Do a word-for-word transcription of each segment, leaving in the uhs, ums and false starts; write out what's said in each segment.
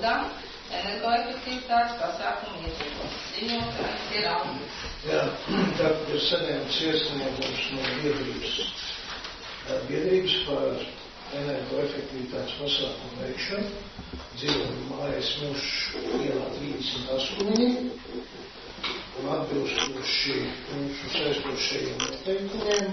novadā energoefektivitātes pasākumu ietvaros. Ziņotājs ir Aldis. Jā, tātad ir saņemts iesniegums no biedrības, biedrības par energoefektivitātes pasākumu veikšanu. Dzīvojuma mājas Mušu ielā trīsdesmit astoņi un atbilstoši mūsu saistošajiem noteikumiem.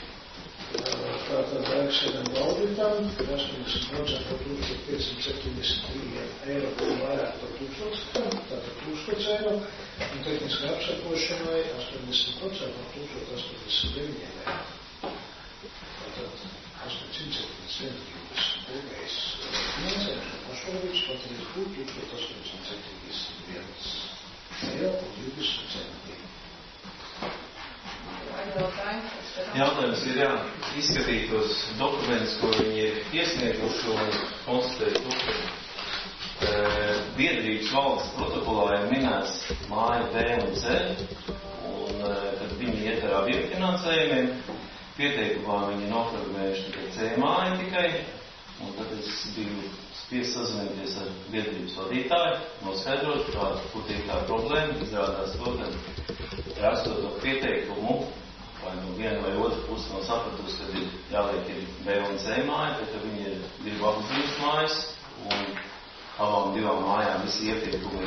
Tātad augstiem auditam astoņdesmit procenti par tūkstoš piecsimt septiņdesmit trīs eiro un vairāk par tūkstošam, tātad tūkstoš eiro, un tehniskai apsakošanai astoņdesmit procenti par tūkstoš astoņdesmit deviņi eiro. Tātad astoņsimt septiņdesmit divas finansējums un pašvaldības patreiz būtu tūkstoš astoņsimt septiņdesmit viens eiro un divdesmit centi. Jautājums ir, jā, izskatīt tos dokumentus, ko viņi ir iesnieguši un konstatēt to, ka e, biedrības valdes protokolā ir minēts māja B un C, un e, kad viņi iet ar abiem finansējumiem, pieteikumā viņi nofragmējuši tikai C māju tikai, un tad es biju spiest sazināties ar biedrības vadītāju, noskaidrot, kā kur ir tā problēma, izrādās to, ka rastot to pieteikumu, vai no viena vai otra pusi nav sapratusi, kad ir jāliek ir B un C māja, tad viņi ir divu apdzīves mājas, un abām divām mājām visi ieteikumi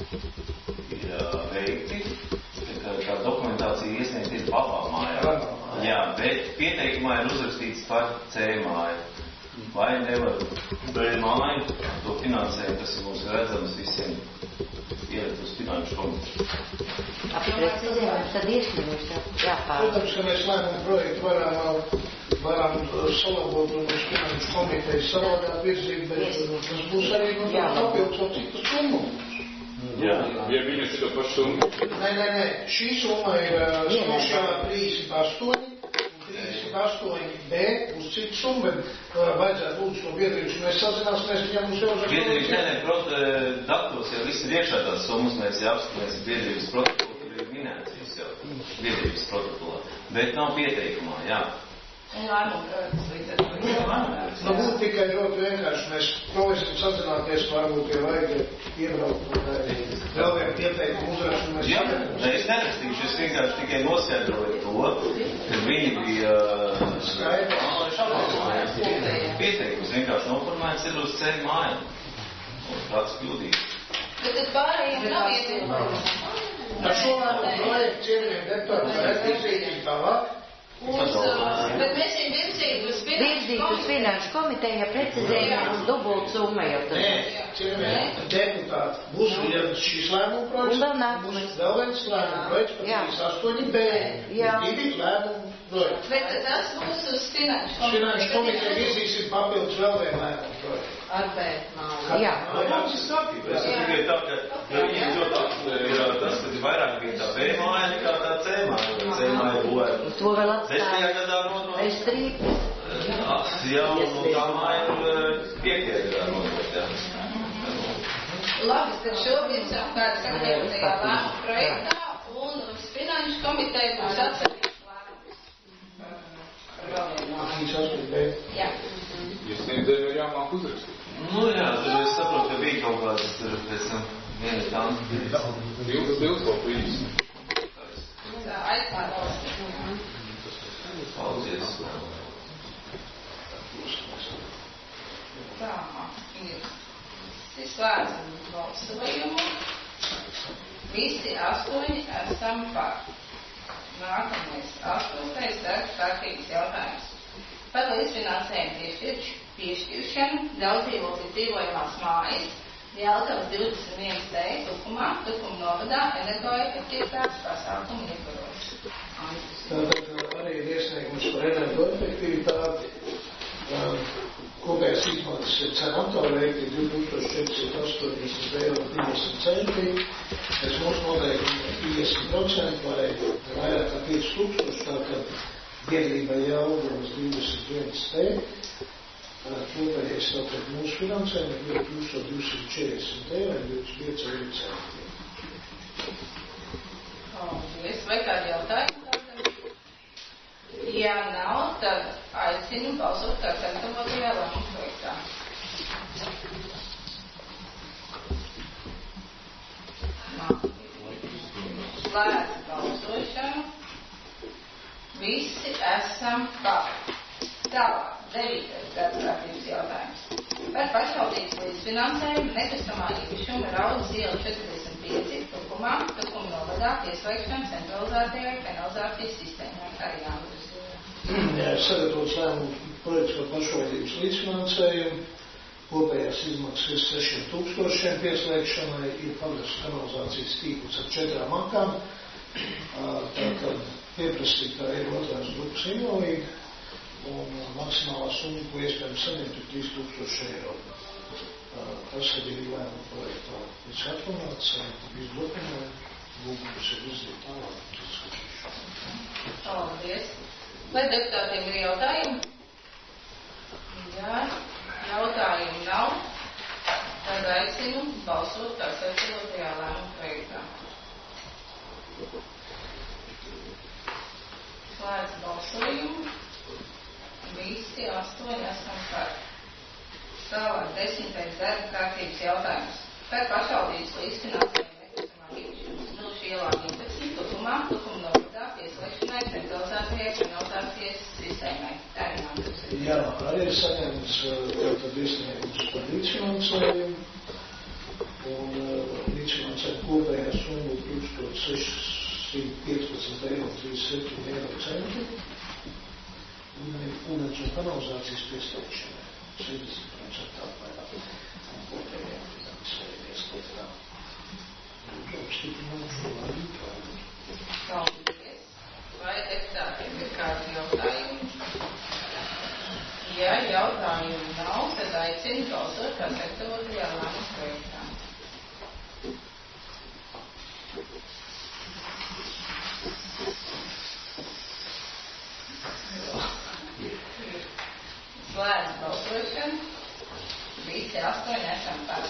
ir uh, veikti, ka, kā dokumentācija iesniegt ir abām mājām. Jā, bet pieteikumā ir uzrakstīts par C māju. Vai nevar B māju, to finansējumu, kas ir mums redzams visiem ielikt uz finanšu komiteju. Precizējums tad iesniegums jāpār. Protams, ka mēs lēmumu projektu varam, varam salabot un uz finanšu komiteju savādāk virzību, bet tas būs arī no tā papildus ar citu summu. Jā, ja viņas ir to pašu summu. Nē, nē, nē, šī summa ir sociālā trīsdesmit astoņi, trīsdesmit astoņi B uz citu summu, bet vajadzētu lūdzu no biedrības, mēs sazināsimies, ja mums jau uzrakstīt. Biedrības, nē, nē, prot, datos jau viss ir iekšā tās summas, mēs jau apskatīsim biedrības protokolu, tur ir minēts viss jau biedrības protokolā, bet nav pieteikumā, jā. Un lēmumu projekts līdz ar to. Nu, būtu tikai ļoti vienkārši, mēs provisim sazināties, varbūt, ja vajag iebraukt vēl vienu pieteikumu uzrakstu. Mēs jā, ne, es nerakstīšu, es vienkārši tikai noskaidroju to, ka viņi bija skaidrs. Pieteikums vienkārši noformēts ir uz C mājām. Un kāds kļūdīs. Bet tad pārējiem nav ieteikums. Ar šo lēmumu projektu cienījiem deputāti varētu izrītīt tālāk. Uz, bet mēs viņu virzību uz finanšu komiteja precizējām uz dubult summa jau tad. Nē, cienījiem deputāti, būs šīs lēmumu projekts, un vēl nākamais. būs vēl viens lēmumu projekts par trīsdesmit astoņi B. Divi lēmumu projekts. Bet tas būs uz finanšu komiteju. Finanšu komiteja virzīsim papildus vēl vienu lēmumu projektu. Ar B māju. Jā. Mums ir satība. Es tikai tā, ka ja viņiem ļoti aktuāli ir tas, ka ir vairāk bija tā B māja nekā tā C māja. C māja būvēja. To vēl atstāja. Desmitajā gadā nodot. Es strīpu. Jā, un tā māja ir piektajā gadā nodot, jā. Labi, tad šobrīd savukārt sagatavotajā lēmumu projektā un uz finanšu komiteju būs atsatīts lēmums. Jā. Jūs sniedzēju jau jāmāk uzrakstīt. Nu jā, tad es saprotu, ka bija kaut kāds tur pēc tam viena tam. Divas, divas vēl plīs. Tā aizpārvalsts. Paldies. Tā ir. Tas vērts balsojumu. Visi astoņi esam par. Nākamais astotais darba kārtības jautājums. Par līdzfinansējumu piešķiršanu daudzdzīvokļu dzīvojamās mājas Jelgavas divdesmit viens D Tukumā, Tukuma novadā energoefektivitātes pasākumu ietvaros. Tātad arī ir iesniegums par energoefektivitāti. Kopējās izmaksas ir cenatā veikti divi tūkstoši četrsimt astoņdesmit eiro divdesmit centi. Pēc mūsu noteikumi ir piecdesmit procenti vai vairāk kā pieci tūkstoši, tātad biedrība Jelgavas divdesmit viens D. Kopējais tātad mūsu finansējumi ir divi tūkstoši divsimt četrdesmit eiro un divdesmit pieci centi. Paldies. Vai kādi jautājumi? Ja nav, tad aicinu balsot kā sagatavotajā lēmuma projektā. Slēdz balsošanu. Visi esam par. Tālāk, devītais darbkārtības jautājums. Par pašvaldības līdzfinansējumu nekustamā īpašuma Raudas iela četrdesmit pieci tukumā, tukuma novadā pieslēgšana centralizētajai kanalizācijas sistēmai. Arī jāmūs. Jā, sagatavots lēmumu projekts par pašvaldības līdzfinansējumu. Kopējās izmaksas ir sešiem tūkstošiem pieslēgšanai, ir pagasts kanalizācijas tīkls ar četrām makām. Tātad pieprasītā ir otrās grupas invalīdi, un maksimālā summa, ko iespējams saņemt, ir trīs tūkstoši eiro. Tas arī ir lēmuma projektā. Viss atrunāts, saņemt visu dokumentu, lūgums ir izdīt tālāk. Paldies. Vai deputātiem ir jautājumi? Jā. Jautājumu nav, tad aicinu balsot kā sagatavotajā lēmuma projektā. Slēdz balsojumu. Visi astoņi esam par. Tālāk desmitais darba kārtības jautājums. Par pašvaldības līdzfinansējumu nekustamā īpašuma Smilšu ielā vienpadsmit tukumā, tukuma novadā pieslēgšanai centralizētajai kanalizācijas sistēmai. Jā, arī ir saņemts tātad iesniegums par līdzfinansējumu, un līdzfinansējumu kopējā summa tūkstoš sešsimt piecpadsmit eiro trīsdesmit septiņi eiro centi, un ūdens un kanalizācijas pieslēgšanai sešdesmit procenti apmērā kopējā finansējuma ieskatā. Apstiprinām šo lēmumu. Paldies. Vai deputātiem ir kādi jautājumi? Ja jautājumu nav, tad aicinu balsot kā sagatavotajā lēmuma projektā. Slēdz balsošanu. Visi astoņi esam par.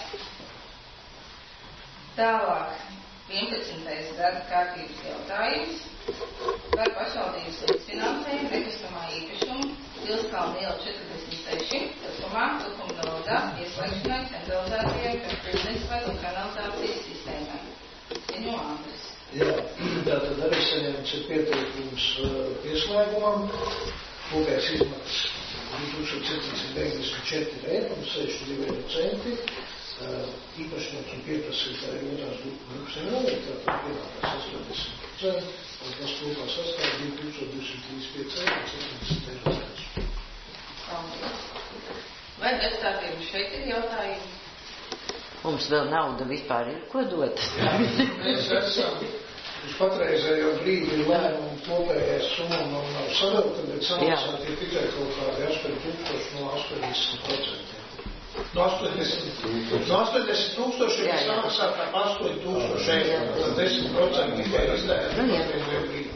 Tālāk, vienpadsmitais darba kārtības jautājums par pašvaldības līdzfinansējumu nekustamā īpašuma Pilskalna iela četrdesmit seši, tukumā, tukuma novadā pieslēgšanai centralizētajai ūdensvadu un kanalizācijas sistēmai. Ziņo Andris. Jā, tātad arī saņemts ir pieteikums pieslēgumam. Kopējās izmaksas tūkstoš septiņsimt deviņdesmit četri eiro un sešdesmit divi eiro centi. Īpašnieks un pieprasītāji otrās grupas invalīdi, tātad pienākās astoņdesmit procenti, un tas kopā sastāv divi tūkstoši divsimt trīsdesmit pieci eiro un septiņdesmit eiro centi. Paldies. Vai deputātiem šeit ir jautājumi? Mums vēl nauda vispār ir, ko dot? Mēs esam uz patreizējo brīdi lēmumu kopējais summa nav, nav sadalta, bet samaksāt ir tikai kaut kādi astoņi tūkstoši no astoņdesmit procentiem. No astoņdesmit tūkstoši ir samaksāt ap astoņi tūkstoši eiro, tad desmit procenti tikai izdējās patreizējo brīdi.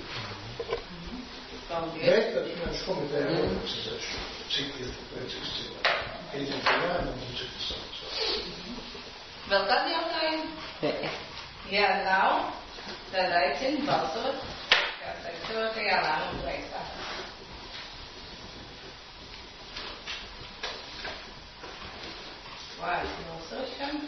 Bet tad finanšu komitejā neprecizēšu, cik ir precīzi cilvēki. Pieņemti lēmumu un cik tas samaksāt. Vēl kādi jautājumi? Ja nav, tad aicinu balsot kā sagatavotajā lēmuma projektā. Slēdz balsošanu.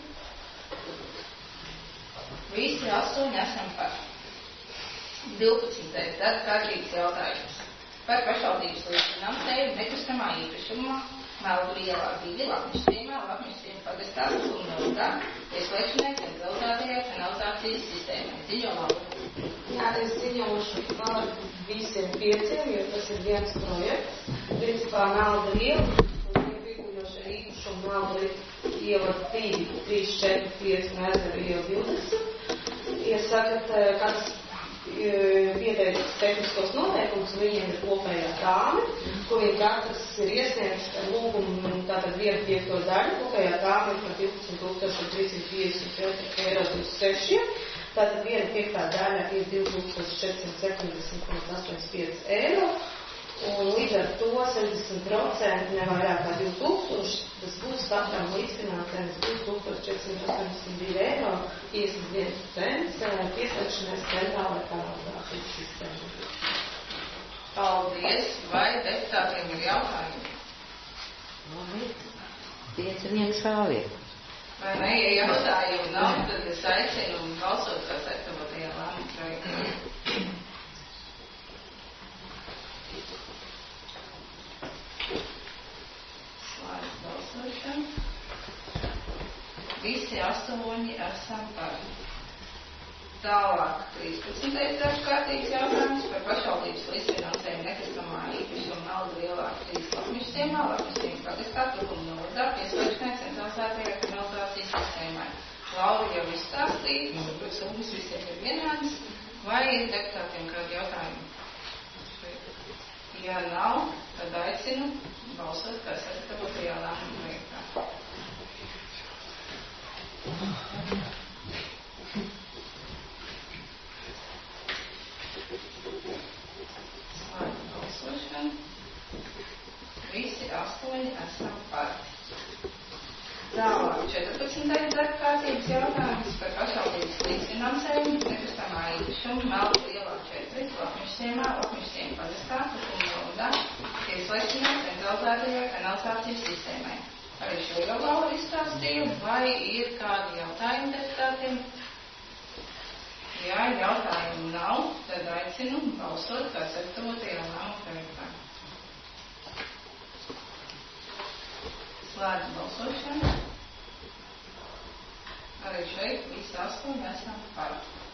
Visi astoņi esam par. divpadsmitais darba kārtības jautājums. Par pašvaldības līdzfinansējumu nekustamā īpašumā Meldu ielā divi Lapnišciemā, Lapnišciema pagastā tukuma novadā pieslēgšanai centralizētajai kanalizācijas sistēmai. Ziņo Laura. Jā, es ziņošu par visiem pieciem, jo tas ir viens projekts. Principā Meldu iela un pieguļošie īpašumu Meldu iela divi, trīs, četri, pieci un Ezeru iela divdesmit. Iesakat, kāds pieteicis tehniskos noteikumus, viņiem ir kopējā tāme, ko viņi katrs ir iesniegts ar lūgumu tātad vienu piekto daļu, kopējā tāme ir par divpadsmit tūkstoši trīssimt piecdesmit četri eiro divdesmit seši, tātad viena piektā daļa ir divi tūkstoši četrsimt septiņdesmit astoņdesmit pieci eiro, un līdz ar to sešdesmit procenti nevairāk kā divi tūkstoši, tas būs katram līdzfinansējums divi tūkstoši četrsimt astoņdesmit divi eiro, piecdesmit viens cents, pieslēgšanās centrālajai kanalizācijas sistēmai. Paldies. Vai deputātiem ir jautājumi? Pieci viens šāviet. Vai ne, ja jautājumu nav, tad es aicinu balsot kā sagatavotajā lēmuma projektā. Slēdz balsošanu. Visi astoņi esam par. Tālāk trīspadsmitais darba kārtības jautājums par pašvaldības līdzfinansējumu nekustamā īpašuma naudu lielāku trīs lakmišķiemā, lakmišķiem pagastā, Tukuma novadā, pieslēgšanai centralizētajai kanalizācijas sistēmai. Laura jau izstāstīja, summas visiem ir vienādas, vai ir deputātiem kādi jautājumi? Ja nav, tad aicinu balsot kā sagatavotajā lēmuma projektā. Visi astoņi esam par. Tālāk četrpadsmitais darba kārtības jautājums par pašvaldības līdzfinansējumu nekustamā īpašuma Meldu ielā četri, Lakmišķiemā, Lakmišķiem pagastā, Tukuma novadā, pieslēgšanai centralizētajai kanalizācijas sistēmai. Arī šo jau Laura izstāstīju, vai ir kādi jautājumi deputātiem? Ja jautājumu nav, tad aicinu balsot kā sagatavotajā lēmuma projektā. Slēdz balsošanu. Arī šeit visi astoņi esam par.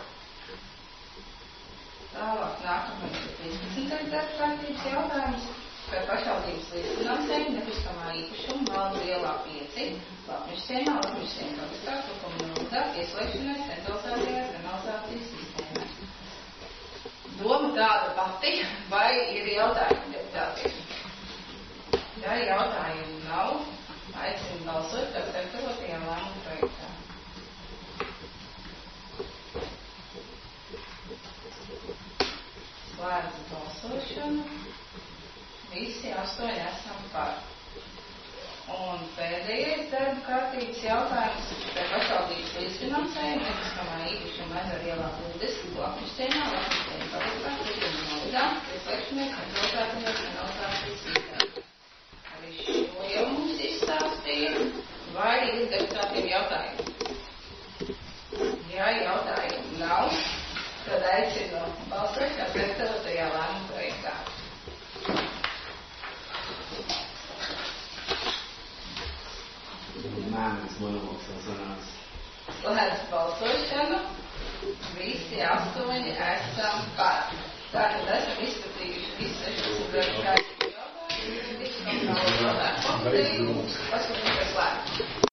Tālāk nākamais ir trīspadsmitais darba kārtības jautājums par pašvaldības līdzfinansējumu nekustamā īpašuma Meldu ielā pieci, Lakmišķiemā, Lakmišķiem pagastā, Tukuma novadā, pieslēgšanai centralizētajai kanalizācijas sistēmai. Doma tāda pati, vai ir jautājumi deputātiem? Ja jautājumu nav, aicinu balsot kā sagatavotajā lēmuma projektā. Slēdz balsošanu. Visi astoņi esam par. Un pēdējais darba kārtības jautājums par pašvaldības līdzfinansējumu nekustamā īpašuma Ezera ielā divdesmit, Lakmišķiemā, Lakmišķiem pagastā, Tukuma novadā, pieslēgšanai centralizētajai kanalizācijas sistēmai. Arī šo jau mums izstāstīja, vai ir deputātiem jautājumi? Ja jautājumu nav, tad aicinu balsot kā sagatavotajā lēmuma projektā. Mēnesis monologs vēl sanāks. Slēdz balsošanu. Visi astoņi esam par. Tātad esam izskatījuši visu sešdesmit darba kārtības jautājumus. Visu kontrolu jautājumu komiteju. Paskatīt, kas slēdz.